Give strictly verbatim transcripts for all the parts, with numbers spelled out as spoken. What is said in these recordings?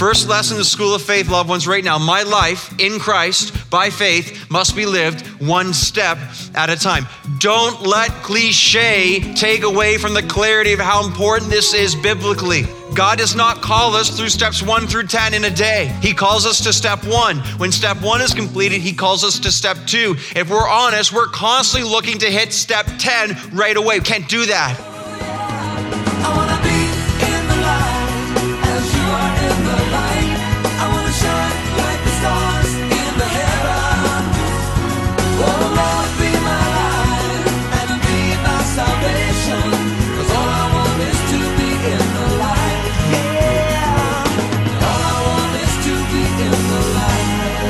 First lesson in the School of Faith, loved ones, right now. My life in Christ by faith must be lived one step at a time. Don't let cliche take away from the clarity of how important this is biblically. God does not call us through steps one through ten in a day. He calls us to step one. When step one is completed, he calls us to step two. If we're honest, we're constantly looking to hit step ten right away. We can't do that. I wanna be in the light as you are in the light. I wanna shine like the stars in the heavens. Oh Lord, be my light and be my salvation. 'Cause all I want is to be in the light. Yeah. All I want is to be in the light.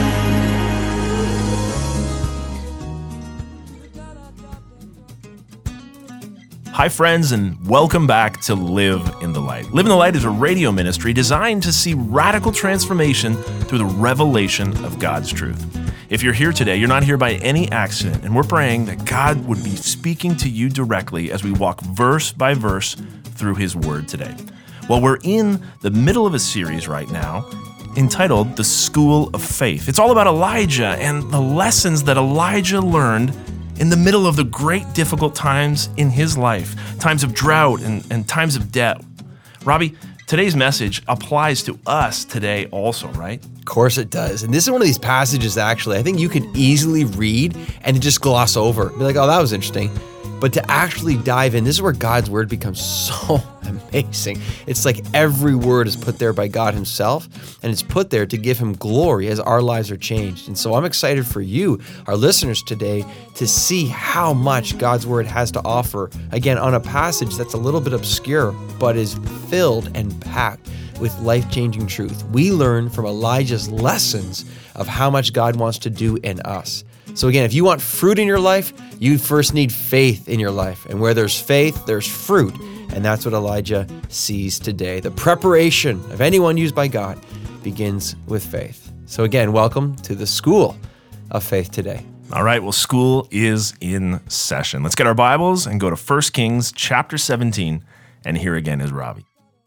Hi friends, and welcome back to Live in the Light. Live in the Light is a radio ministry designed to see radical transformation through the revelation of God's truth. If you're here today, you're not here by any accident, and we're praying that God would be speaking to you directly as we walk verse by verse through his word today. Well, we're in the middle of a series right now entitled The School of Faith. It's all about Elijah and the lessons that Elijah learned in the middle of the great difficult times in his life, times of drought and, and times of debt. Robbie, today's message applies to us today also, right? Of course it does. And this is one of these passages that actually I think you can easily read and just gloss over. Be like, oh, that was interesting. But to actually dive in, this is where God's word becomes so amazing. It's like every word is put there by God himself, and it's put there to give him glory as our lives are changed. And so I'm excited for you, our listeners today, to see how much God's word has to offer, again, on a passage that's a little bit obscure, but is filled and packed with life-changing truth. We learn from Elijah's lessons of how much God wants to do in us. So again, if you want fruit in your life, you first need faith in your life. And where there's faith, there's fruit. And that's what Elijah sees today. The preparation of anyone used by God begins with faith. So again, welcome to the School of Faith today. All right, well, school is in session. Let's get our Bibles and go to First Kings chapter seventeen. And here again is Robbie.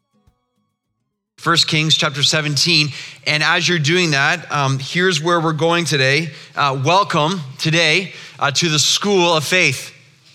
First Kings chapter seventeen, and as you're doing that, um, here's where we're going today. Uh, welcome today uh, to the School of Faith.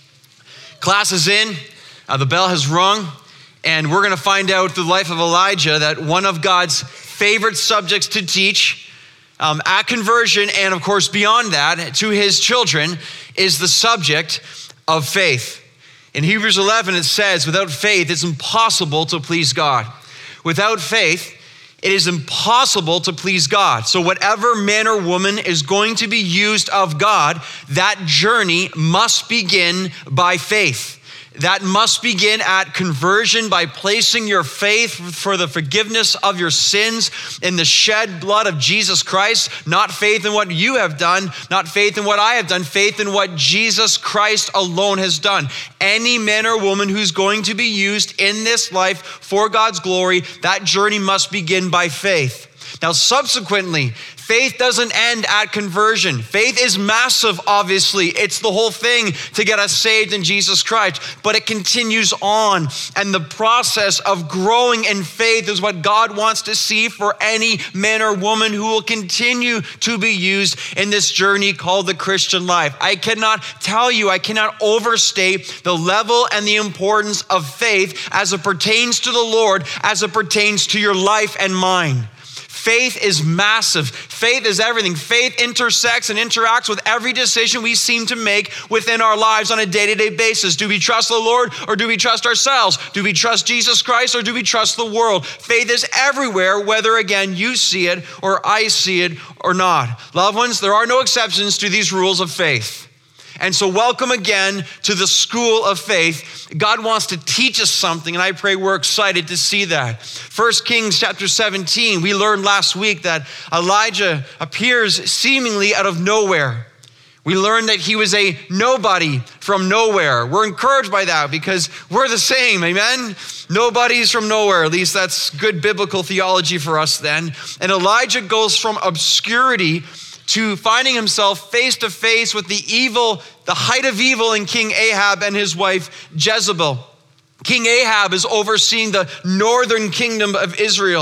Class is in, uh, the bell has rung, and we're gonna find out the life of Elijah, that one of God's favorite subjects to teach um, at conversion, and of course beyond that, to his children, is the subject of faith. In Hebrews eleven, it says, without faith, it's impossible to please God. Without faith, it is impossible to please God. So whatever man or woman is going to be used of God, that journey must begin by faith. That must begin at conversion by placing your faith for the forgiveness of your sins in the shed blood of Jesus Christ. Not faith in what you have done, not faith in what I have done, faith in what Jesus Christ alone has done. Any man or woman who's going to be used in this life for God's glory, that journey must begin by faith. Now, subsequently, faith doesn't end at conversion. Faith is massive, obviously. It's the whole thing to get us saved in Jesus Christ, but it continues on. And the process of growing in faith is what God wants to see for any man or woman who will continue to be used in this journey called the Christian life. I cannot tell you, I cannot overstate the level and the importance of faith as it pertains to the Lord, as it pertains to your life and mine. Faith is massive. Faith is everything. Faith intersects and interacts with every decision we seem to make within our lives on a day-to-day basis. Do we trust the Lord or do we trust ourselves? Do we trust Jesus Christ or do we trust the world? Faith is everywhere, whether again you see it or I see it or not. Loved ones, there are no exceptions to these rules of faith. And so welcome again to the School of Faith. God wants to teach us something, and I pray we're excited to see that. First Kings chapter seventeen, we learned last week that Elijah appears seemingly out of nowhere. We learned that he was a nobody from nowhere. We're encouraged by that because we're the same, amen? Nobody's from nowhere, at least that's good biblical theology for us then. And Elijah goes from obscurity to finding himself face to face with the evil, the height of evil in King Ahab and his wife Jezebel. King Ahab is overseeing the northern kingdom of Israel.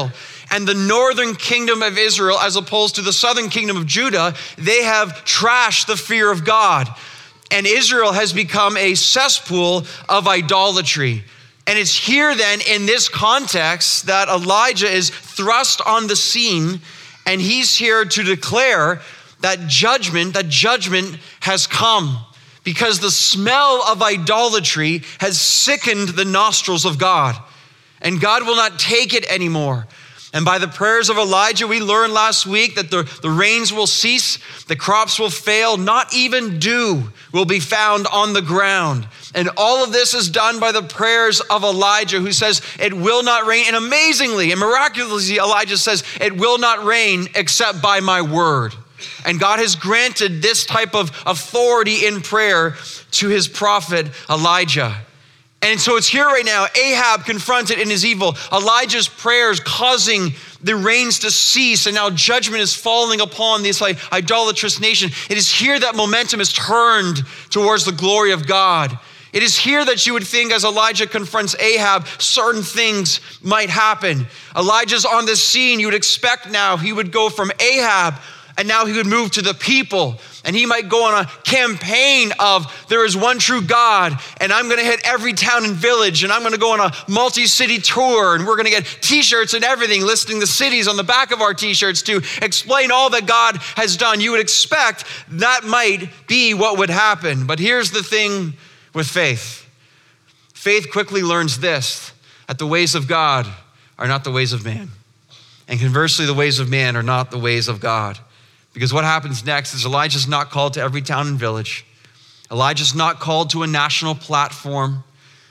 and the northern kingdom of Israel, as opposed to the southern kingdom of Judah, they have trashed the fear of God. And Israel has become a cesspool of idolatry. And it's here then in this context that Elijah is thrust on the scene, and he's here to declare that judgment, that judgment has come, because the smell of idolatry has sickened the nostrils of God, and God will not take it anymore. And by the prayers of Elijah, we learned last week that the, the rains will cease, the crops will fail, not even dew will be found on the ground. And all of this is done by the prayers of Elijah, who says it will not rain. And amazingly and miraculously, Elijah says it will not rain except by my word. And God has granted this type of authority in prayer to his prophet Elijah. And so it's here right now, Ahab confronted in his evil, Elijah's prayers causing the rains to cease, and now judgment is falling upon this like idolatrous nation. It is here that momentum is turned towards the glory of God. It is here that you would think, as Elijah confronts Ahab, certain things might happen. Elijah's on this scene. You would expect now he would go from Ahab, and now he would move to the people, and he might go on a campaign of there is one true God, and I'm gonna hit every town and village, and I'm gonna go on a multi-city tour, and we're gonna get t-shirts and everything listing the cities on the back of our t-shirts to explain all that God has done. You would expect that might be what would happen. But here's the thing with faith. Faith quickly learns this, that the ways of God are not the ways of man. And conversely, the ways of man are not the ways of God. Because what happens next is Elijah's not called to every town and village. Elijah's not called to a national platform.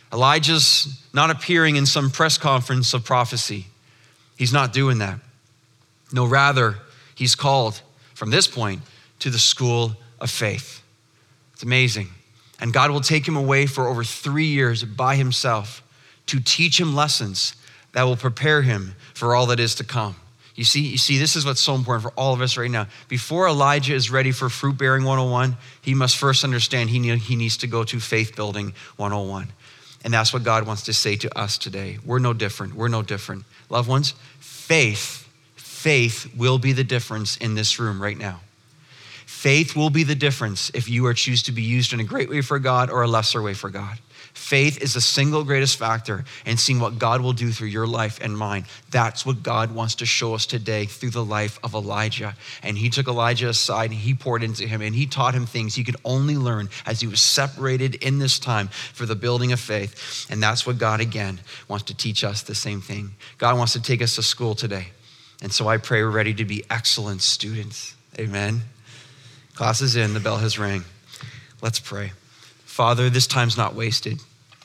Elijah's not appearing in some press conference of prophecy. He's not doing that. No, rather, he's called from this point to the school of faith. It's amazing. And God will take him away for over three years by himself to teach him lessons that will prepare him for all that is to come. You see, you see, this is what's so important for all of us right now. Before Elijah is ready for Fruit Bearing one oh one, he must first understand he, need, he needs to go to Faith Building one oh one. And that's what God wants to say to us today. We're no different. We're no different. Loved ones, faith, faith will be the difference in this room right now. Faith will be the difference if you are choose to be used in a great way for God or a lesser way for God. Faith is the single greatest factor in seeing what God will do through your life and mine. That's what God wants to show us today through the life of Elijah. And he took Elijah aside and he poured into him and he taught him things he could only learn as he was separated in this time for the building of faith. And that's what God, again, wants to teach us, the same thing. God wants to take us to school today. And so I pray we're ready to be excellent students. Amen. Class is in, the bell has rang. Let's pray. Father, this time's not wasted.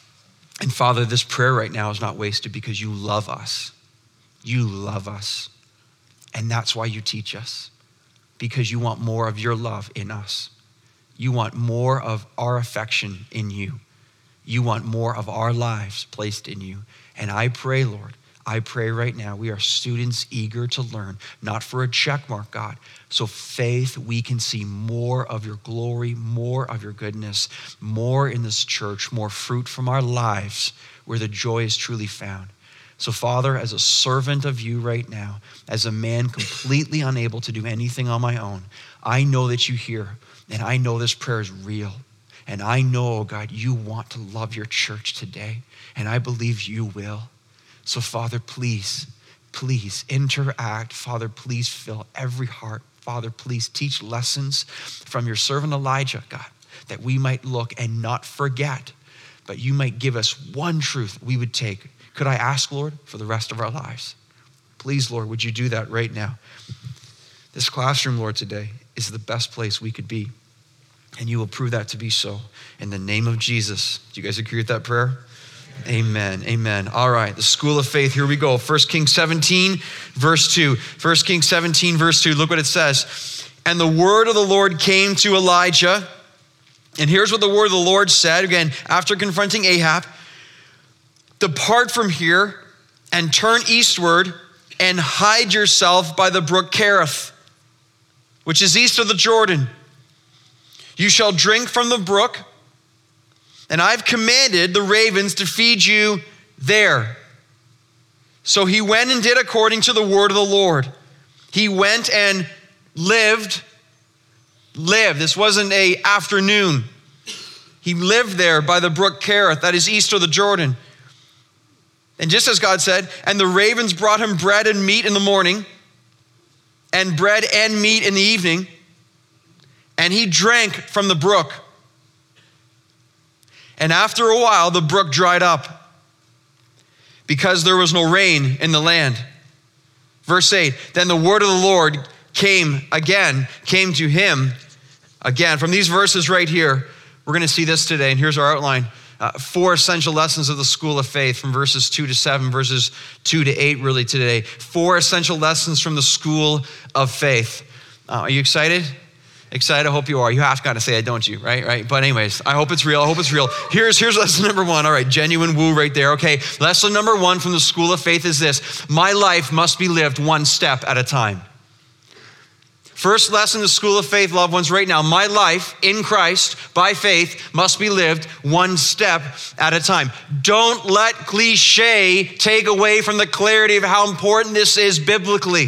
And Father, this prayer right now is not wasted because you love us. You love us. And that's why you teach us, because you want more of your love in us. You want more of our affection in you. You want more of our lives placed in you. And I pray, Lord, I pray right now, we are students eager to learn, not for a check mark, God. So faith, we can see more of your glory, more of your goodness, more in this church, more fruit from our lives where the joy is truly found. So Father, as a servant of you right now, as a man completely unable to do anything on my own, I know that you hear, and I know this prayer is real. And I know, oh God, you want to love your church today, and I believe you will. So Father, please, please interact. Father, please fill every heart. Father, please teach lessons from your servant Elijah, God, that we might look and not forget, but you might give us one truth we would take. Could I ask, Lord, for the rest of our lives? Please, Lord, would you do that right now? This classroom, Lord, today is the best place we could be, and you will prove that to be so. In the name of Jesus. Do you guys agree with that prayer? Amen, amen. All right, the school of faith, here we go. First Kings seventeen, verse two. First Kings seventeen, verse two, look what it says. And the word of the Lord came to Elijah. And here's what the word of the Lord said, again, after confronting Ahab. Depart from here and turn eastward and hide yourself by the brook Kerith, which is east of the Jordan. You shall drink from the brook, and I've commanded the ravens to feed you there. So he went and did according to the word of the Lord. He went and lived, lived. This wasn't a afternoon. He lived there by the brook Kerith, that is east of the Jordan. And just as God said, and the ravens brought him bread and meat in the morning, and bread and meat in the evening, and he drank from the brook. And after a while, the brook dried up, because there was no rain in the land. Verse eight, then the word of the Lord came again, came to him again. From these verses right here, we're gonna see this today, and here's our outline. Uh, four essential lessons of the school of faith from verses two to seven, verses two to eight really today. Four essential lessons from the school of faith. Uh, are you excited? Excited? I hope you are. You have to kind of say it, don't you? Right? Right? But anyways, I hope it's real. I hope it's real. Here's, here's lesson number one. All right, genuine woo right there. Okay, lesson number one from the school of faith is this. My life must be lived one step at a time. First lesson in the school of faith, loved ones, right now. My life in Christ by faith must be lived one step at a time. Don't let cliche take away from the clarity of how important this is biblically.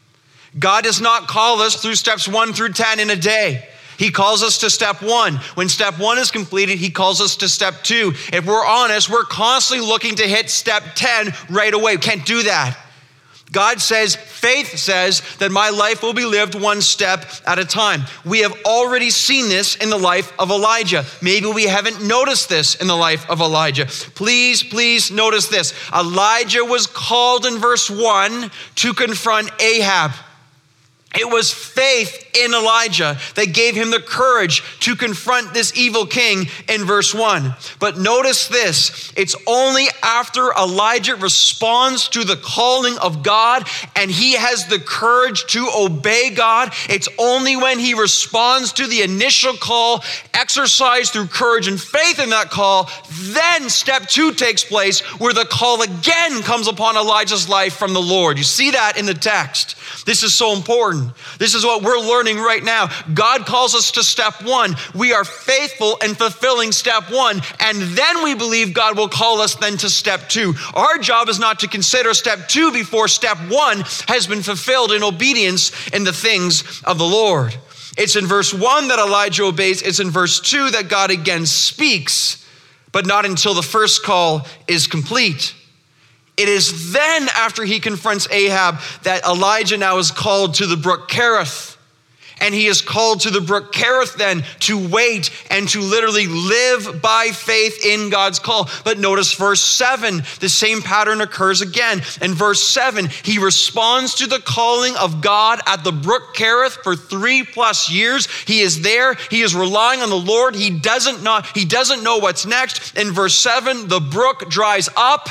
God does not call us through steps one through ten in a day. He calls us to step one. When step one is completed, he calls us to step two. If we're honest, we're constantly looking to hit step ten right away. We can't do that. God says, faith says that my life will be lived one step at a time. We have already seen this in the life of Elijah. Maybe we haven't noticed this in the life of Elijah. Please, please notice this. Elijah was called in verse one to confront Ahab. It was faith in Elijah that gave him the courage to confront this evil king in verse one. But notice this, it's only after Elijah responds to the calling of God and he has the courage to obey God, it's only when he responds to the initial call, exercised through courage and faith in that call, then step two takes place where the call again comes upon Elijah's life from the Lord. You see that in the text. This is so important. This is what we're learning right now. God calls us to step one. We are faithful in fulfilling step one, and then we believe God will call us then to step two. Our job is not to consider step two before step one has been fulfilled in obedience in the things of the Lord. It's in verse one that Elijah obeys. It's in verse two that God again speaks, but not until the first call is complete. It is then after he confronts Ahab that Elijah now is called to the brook Kerith. And he is called to the brook Kerith then to wait and to literally live by faith in God's call. But notice verse seven, the same pattern occurs again. In verse seven, he responds to the calling of God at the brook Kerith for three plus years. He is there. He is relying on the Lord. He doesn't know, he doesn't know what's next. In verse seven, the brook dries up.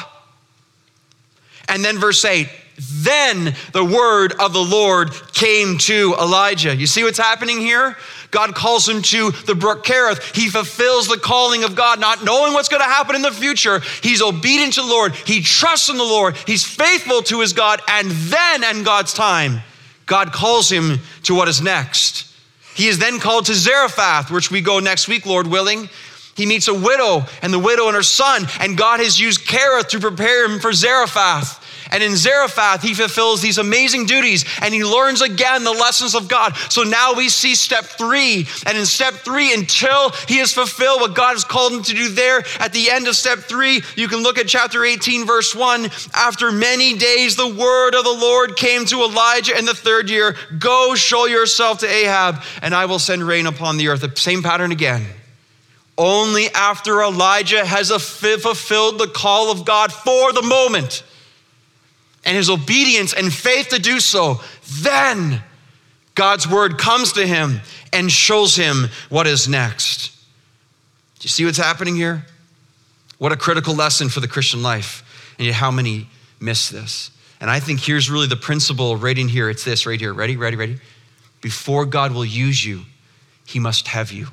And then verse eight, then the word of the Lord came to Elijah. You see what's happening here? God calls him to the brook Kerith. He fulfills the calling of God, not knowing what's going to happen in the future. He's obedient to the Lord. He trusts in the Lord. He's faithful to his God. And then in God's time, God calls him to what is next. He is then called to Zarephath, which we go next week, Lord willing. He meets a widow and the widow and her son, and God has used Kerith to prepare him for Zarephath. And in Zarephath, he fulfills these amazing duties and he learns again the lessons of God. So now we see step three. And in step three, until he has fulfilled what God has called him to do there, at the end of step three, you can look at chapter eighteen, verse one. After many days, the word of the Lord came to Elijah in the third year. Go show yourself to Ahab and I will send rain upon the earth. The same pattern again. Only after Elijah has fulfilled the call of God for the moment and his obedience and faith to do so, then God's word comes to him and shows him what is next. Do you see what's happening here? What a critical lesson for the Christian life. And yet how many miss this? And I think here's really the principle right in here. It's this right here. Ready, ready, ready? Before God will use you, he must have you.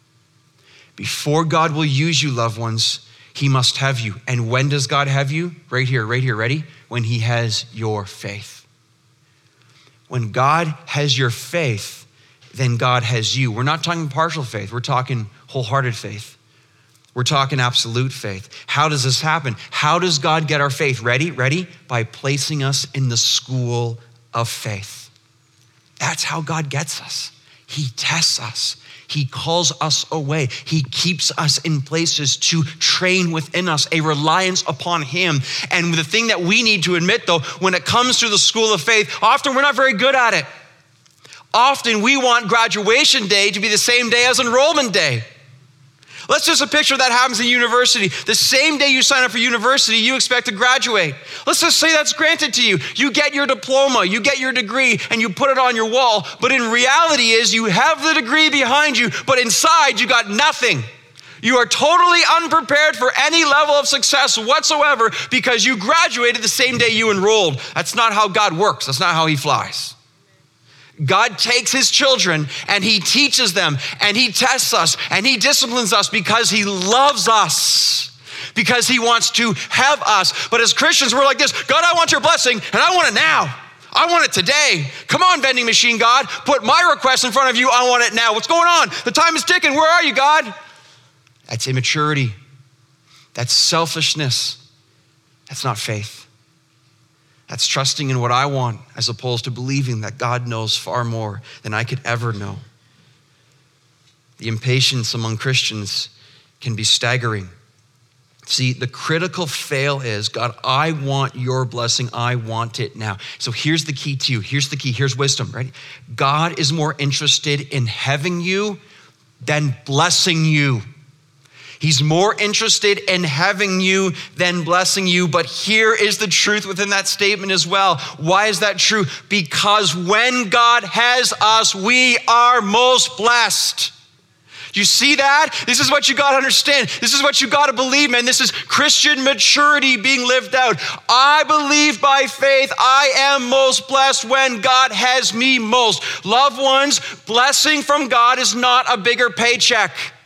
Before God will use you, loved ones, he must have you. And when does God have you? Right here, right here, ready? When he has your faith. When God has your faith, then God has you. We're not talking partial faith. We're talking wholehearted faith. We're talking absolute faith. How does this happen? How does God get our faith? Ready? Ready? By placing us in the school of faith. That's how God gets us. He tests us. He calls us away. He keeps us in places to train within us a reliance upon him. And the thing that we need to admit, though, when it comes to the school of faith, often we're not very good at it. Often we want graduation day to be the same day as enrollment day. Let's just a picture that happens in university. The same day you sign up for university, you expect to graduate. Let's just say that's granted to you. You get your diploma, you get your degree, and you put it on your wall. But in reality is you have the degree behind you, but inside you got nothing. You are totally unprepared for any level of success whatsoever because you graduated the same day you enrolled. That's not how God works. That's not how he flies. God takes his children and he teaches them and he tests us and he disciplines us because he loves us, because he wants to have us. But as Christians, we're like this: God, I want your blessing and I want it now. I want it today. Come on, vending machine God, put my request in front of you. I want it now. What's going on? The time is ticking. Where are you, God? That's immaturity. That's selfishness. That's not faith. That's trusting in what I want as opposed to believing that God knows far more than I could ever know. The impatience among Christians can be staggering. See, the critical fail is, God, I want your blessing. I want it now. So here's the key to you. Here's the key. Here's wisdom, right? God is more interested in having you than blessing you. He's more interested in having you than blessing you. But here is the truth within that statement as well. Why is that true? Because when God has us, we are most blessed. Do you see that? This is what you got to understand. This is what you got to believe, man. This is Christian maturity being lived out. I believe by faith I am most blessed when God has me most. Loved ones, blessing from God is not a bigger paycheck.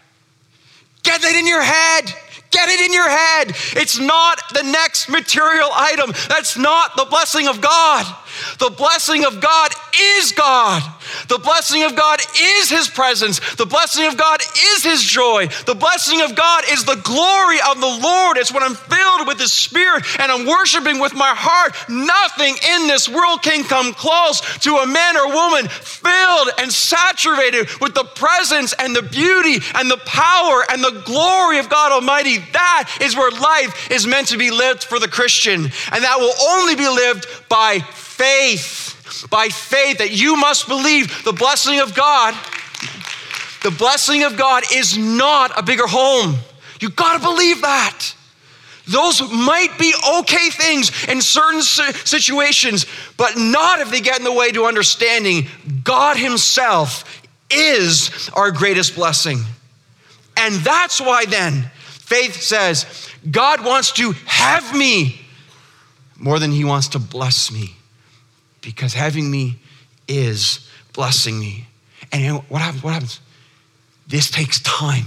Get it in your head. Get it in your head. It's not the next material item. That's not the blessing of God. The blessing of God is God. The blessing of God is his presence. The blessing of God is his joy. The blessing of God is the glory of the Lord. It's when I'm filled with his Spirit and I'm worshiping with my heart. Nothing in this world can come close to a man or woman filled and saturated with the presence and the beauty and the power and the glory of God Almighty. That is where life is meant to be lived for the Christian. And that will only be lived by faith, by faith that you must believe the blessing of God. The blessing of God is not a bigger home. You gotta believe that. Those might be okay things in certain situations, but not if they get in the way to understanding God himself is our greatest blessing. And that's why then faith says, God wants to have me more than he wants to bless me. Because having me is blessing me. And you know, what happens? What happens? This takes time.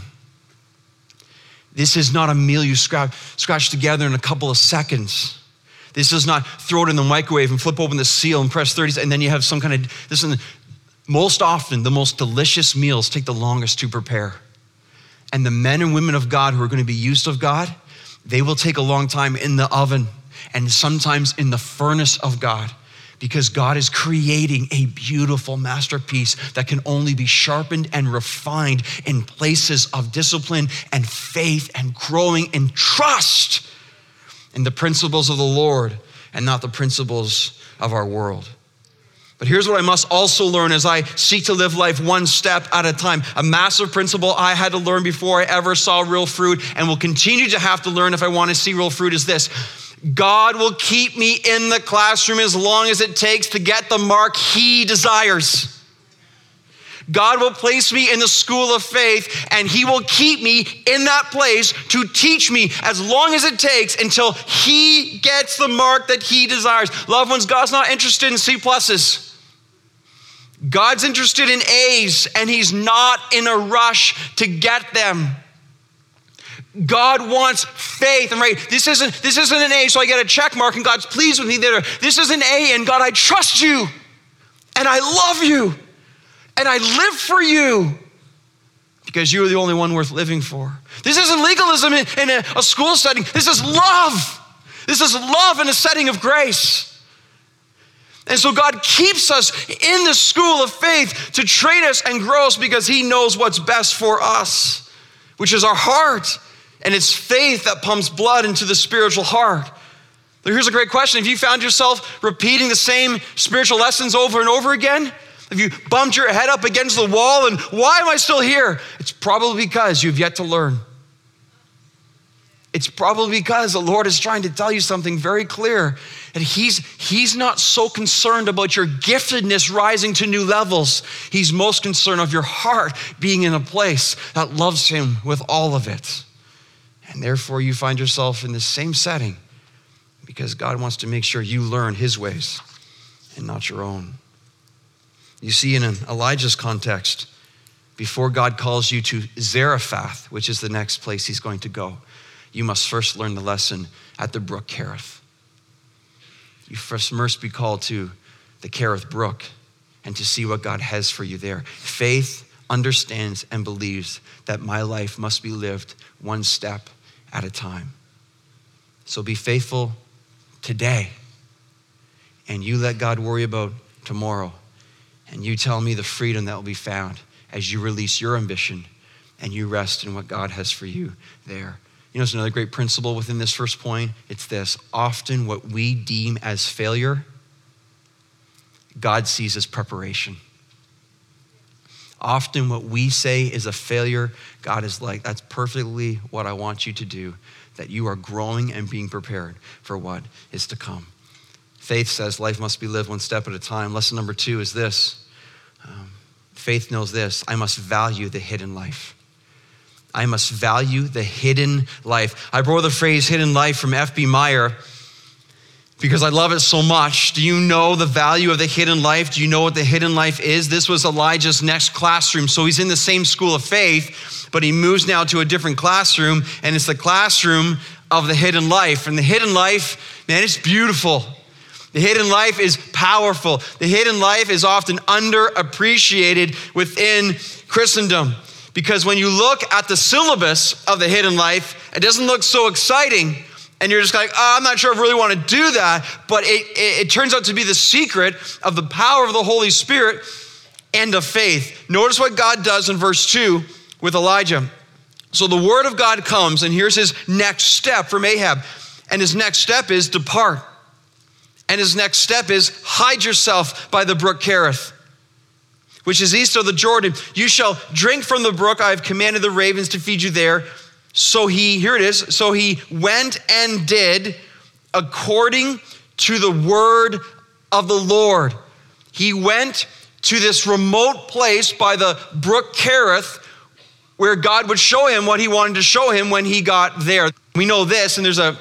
This is not a meal you scratch, scratch together in a couple of seconds. This is not throw it in the microwave and flip open the seal and press thirty, and then you have some kind of, this is, most often the most delicious meals take the longest to prepare. And the men and women of God who are going to be used of God, they will take a long time in the oven and sometimes in the furnace of God. Because God is creating a beautiful masterpiece that can only be sharpened and refined in places of discipline and faith and growing in trust in the principles of the Lord and not the principles of our world. But here's what I must also learn as I seek to live life one step at a time. A massive principle I had to learn before I ever saw real fruit and will continue to have to learn if I want to see real fruit is this. God will keep me in the classroom as long as it takes to get the mark he desires. God will place me in the school of faith and he will keep me in that place to teach me as long as it takes until he gets the mark that he desires. Loved ones, God's not interested in C pluses. God's interested in A's and he's not in a rush to get them. God wants faith. And right, this isn't, this isn't an A, so I get a check mark and God's pleased with me there. This is an A, and God, I trust you, and I love you, and I live for you, because you are the only one worth living for. This isn't legalism in, in a, a school setting. This is love. This is love in a setting of grace. And so God keeps us in the school of faith to train us and grow us because he knows what's best for us, which is our heart. And it's faith that pumps blood into the spiritual heart. But here's a great question. Have you found yourself repeating the same spiritual lessons over and over again? Have you bumped your head up against the wall and why am I still here? It's probably because you've yet to learn. It's probably because the Lord is trying to tell you something very clear. And he's, he's not so concerned about your giftedness rising to new levels. He's most concerned of your heart being in a place that loves him with all of it. And therefore you find yourself in the same setting because God wants to make sure you learn his ways and not your own. You see, in an Elijah's context, before God calls you to Zarephath, which is the next place he's going to go, you must first learn the lesson at the brook Kerith. You first must be called to the Kerith brook and to see what God has for you there. Faith understands and believes that my life must be lived one step at a time. So be faithful today, and you let God worry about tomorrow, and you tell me the freedom that will be found as you release your ambition and you rest in what God has for you there. You know, there's another great principle within this first point. It's this: often what we deem as failure, God sees as preparation. Often what we say is a failure, God is like, that's perfectly what I want you to do, that you are growing and being prepared for what is to come. Faith says life must be lived one step at a time. Lesson number two is this. Um, faith knows this: I must value the hidden life. I must value the hidden life. I borrow the phrase hidden life from F B Meyer because I love it so much. Do you know the value of the hidden life? Do you know what the hidden life is? This was Elijah's next classroom. So he's in the same school of faith, but he moves now to a different classroom, and it's the classroom of the hidden life. And the hidden life, man, it's beautiful. The hidden life is powerful. The hidden life is often underappreciated within Christendom. Because when you look at the syllabus of the hidden life, it doesn't look so exciting. And you're just like, oh, I'm not sure if I really want to do that. But it, it, it turns out to be the secret of the power of the Holy Spirit and of faith. Notice what God does in verse two with Elijah. So the word of God comes, and here's his next step from Ahab. And his next step is depart. And his next step is hide yourself by the brook Kerith, which is east of the Jordan. You shall drink from the brook. I have commanded the ravens to feed you there. So he, here it is. So he went and did according to the word of the Lord. He went to this remote place by the brook Kerith where God would show him what he wanted to show him when he got there. We know this, and there's a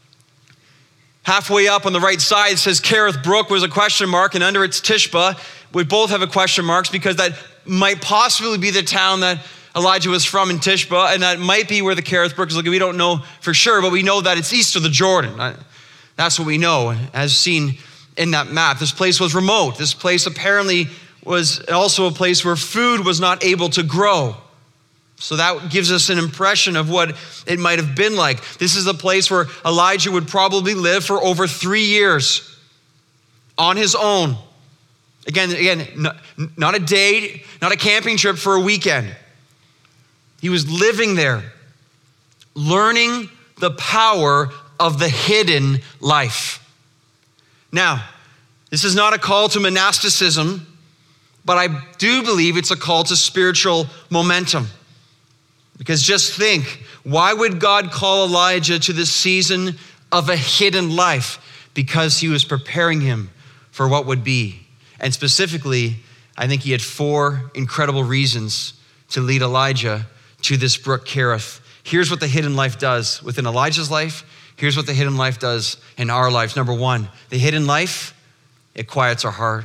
halfway up on the right side, it says Kerith Brook was a question mark, and under it's Tishba. We both have a question marks because that might possibly be the town that Elijah was from in Tishba, and that might be where the Kerith Brook is located. We don't know for sure, but we know that it's east of the Jordan. That's what we know, as seen in that map. This place was remote. This place apparently was also a place where food was not able to grow. So that gives us an impression of what it might have been like. This is a place where Elijah would probably live for over three years on his own. Again, again, not a day, not a camping trip for a weekend. He was living there, learning the power of the hidden life. Now, this is not a call to monasticism, but I do believe it's a call to spiritual momentum. Because just think, why would God call Elijah to this season of a hidden life? Because he was preparing him for what would be. And specifically, I think he had four incredible reasons to lead Elijah to this brook Kerith. Here's what the hidden life does within Elijah's life. Here's what the hidden life does in our lives. Number one, the hidden life, it quiets our heart.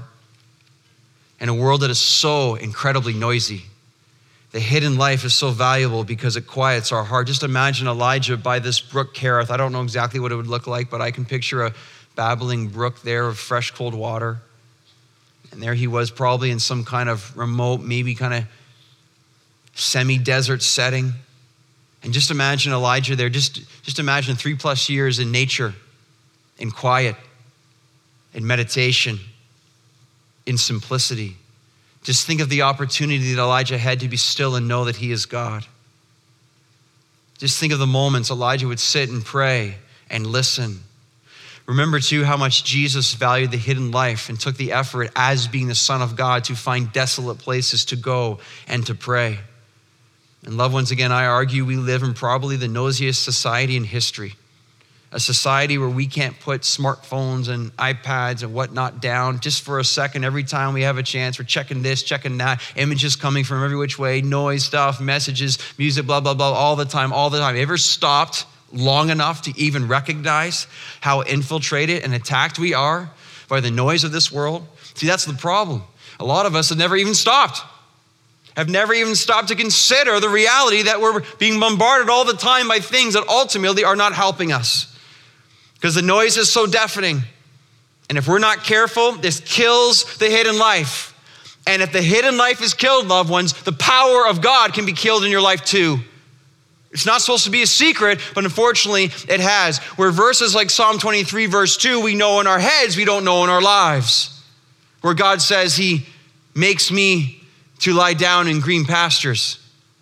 In a world that is so incredibly noisy, the hidden life is so valuable because it quiets our heart. Just imagine Elijah by this brook Kerith. I don't know exactly what it would look like, but I can picture a babbling brook there of fresh, cold water. And there he was, probably in some kind of remote, maybe kind of semi-desert setting. And just imagine Elijah there. Just, just imagine three plus years in nature, in quiet, in meditation, in simplicity. Just think of the opportunity that Elijah had to be still and know that he is God. Just think of the moments Elijah would sit and pray and listen. Remember too how much Jesus valued the hidden life and took the effort as being the Son of God to find desolate places to go and to pray. And loved ones, again, I argue we live in probably the noisiest society in history. A society where we can't put smartphones and iPads and whatnot down just for a second. Every time we have a chance, we're checking this, checking that, images coming from every which way, noise stuff, messages, music, blah, blah, blah, all the time, all the time. Ever stopped long enough to even recognize how infiltrated and attacked we are by the noise of this world? See, that's the problem. A lot of us have never even stopped. Have never even stopped to consider the reality that we're being bombarded all the time by things that ultimately are not helping us. Because the noise is so deafening. And if we're not careful, this kills the hidden life. And if the hidden life is killed, loved ones, the power of God can be killed in your life too. It's not supposed to be a secret, but unfortunately it has. Where verses like Psalm twenty-three verse two, we know in our heads, we don't know in our lives. Where God says he makes me to lie down in green pastures.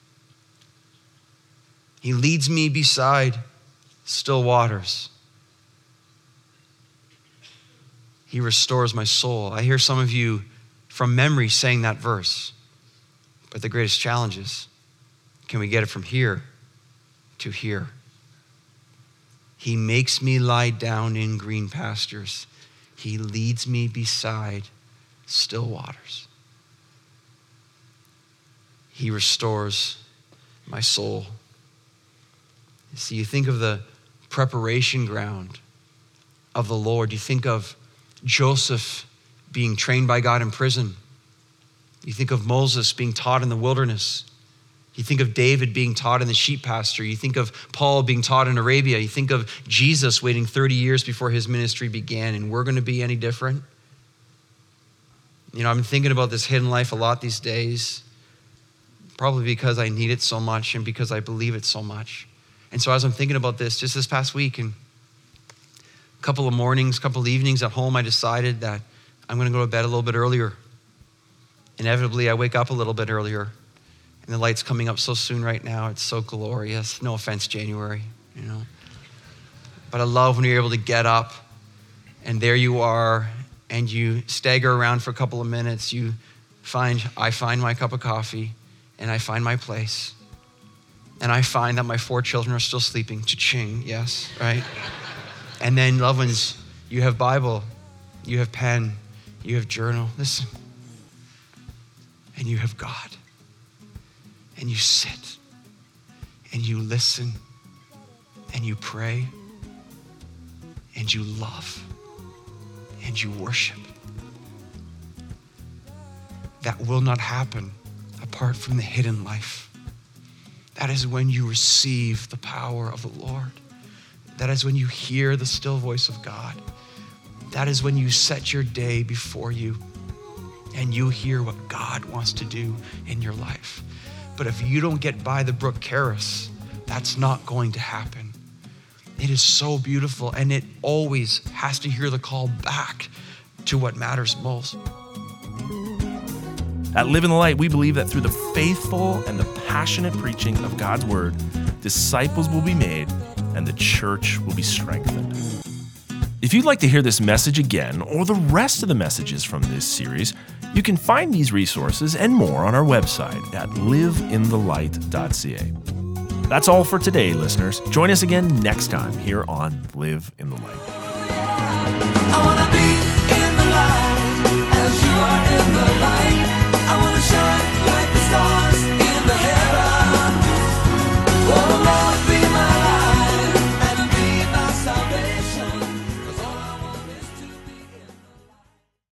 He leads me beside still waters. He restores my soul. I hear some of you from memory saying that verse. But the greatest challenge is, can we get it from here to here? He makes me lie down in green pastures. He leads me beside still waters. He restores my soul. See, you think of the preparation ground of the Lord. You think of Joseph being trained by God in prison. You think of Moses being taught in the wilderness. You think of David being taught in the sheep pasture. You think of Paul being taught in Arabia. You think of Jesus waiting thirty years before his ministry began, and we're going to be any different? You know, I've been thinking about this hidden life a lot these days, probably because I need it so much and because I believe it so much. And so as I'm thinking about this, just this past week, and a couple of mornings, a couple of evenings at home, I decided that I'm going to go to bed a little bit earlier. Inevitably, I wake up a little bit earlier. And the light's coming up so soon right now. It's so glorious. No offense, January, you know. But I love when you're able to get up and there you are and you stagger around for a couple of minutes. You find, I find my cup of coffee and I find my place. And I find that my four children are still sleeping. Cha-ching, yes, right? And then, loved ones, you have Bible, you have pen, you have journal. Listen. And you have God. And you sit and you listen and you pray and you love and you worship. That will not happen apart from the hidden life. That is when you receive the power of the Lord. That is when you hear the still voice of God. That is when you set your day before you and you hear what God wants to do in your life. But if you don't get by the brook Charis, that's not going to happen. It is so beautiful, and it always has to hear the call back to what matters most. At Live in the Light, we believe that through the faithful and the passionate preaching of God's word, disciples will be made and the church will be strengthened. If you'd like to hear this message again or the rest of the messages from this series, you can find these resources and more on our website at live in the light dot c a. That's all for today, listeners. Join us again next time here on Live in the Light. I wanna